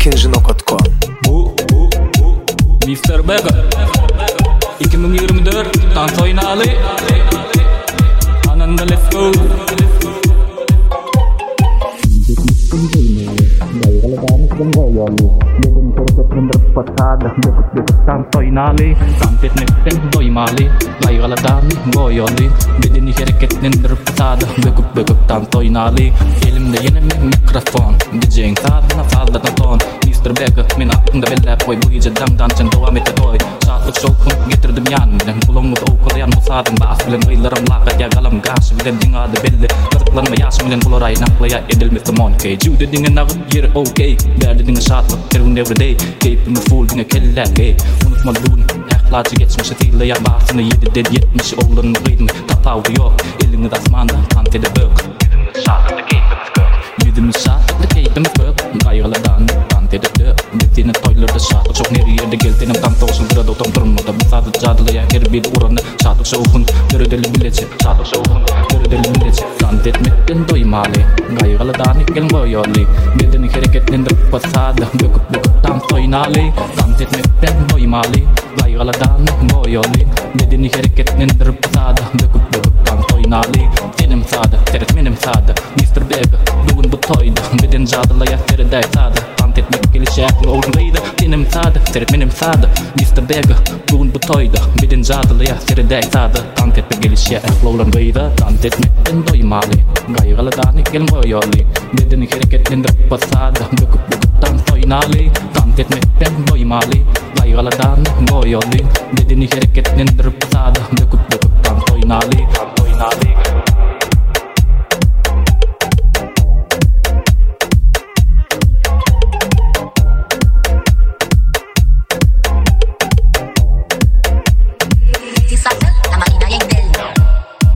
ikinci.com. Mr. Beggar 2024 dans oynalı Ananda let's go. Santet nekten doymali Laygaladani goyoli Bedeni hareketlendir patada Böküp tantoynali Elimde yine mikrofon DJ'in tadına salladan ton Mr. Beggar min aklımda beller koy Bu gece damdan devam ete doy Şartlık şokun getirdim yanımdan Kulağımda okulayan musadın bas bilen Gıylarım lakat yagalam gaşı bilen Dingadı belli Kazıklanma yaşı bilen Buluray naklaya edilmesi monkey Jude dingen ağıp yeri okey Berdi dingen şartlık terun everyday Keyfimi full dingen keller gay Unutma dun Ehlacı geçmişe tille ya basını yedi dedi 70 oğlanın gıydın Tatavı yok elini dasmanda Tantede bök Yüzümüz şartlıkta keyfimiz gök Yüzümüz şartlıkta keyfimiz gök Gaygaladan Tantede dök Dediğine toylarda şartlık çok neri yerde geldiğinin Tanta olsun burada otom durumda Bu sadık cadılıya her bir uğranı Şartlık şoğun Dörödeli bilece Şartlık şoğun Dörödeli bilece Tant etmekten doymalı Gaygaladan ikel boyoli Bedeni hareketlendir pasada Böküp tantoynalı Tant etmekten doymalı Gaygaladan boyoli Bedeni hareketlendir pasada Böküp tantoynalı Senim sada, teret benim sada Mr. Beggar bugün bu toyda Beden cadılıya seriday sada Tant etmek gelişe aklı oğlundaydı Senim sada, teret benim sada Mr. Beggar bugün bu toyda Beden cadılıya seriday sada Tant etmek gelişe aklı oğlundaydı Tant etmekten doymalı Gaygaladan ikel boyoli Bedeni hareketlendir pasada Böküp tantoynalı Tant etmekten doymalı Gaygaladan boyoli Bedeni hareketlendir pasada Böküp tantoynalı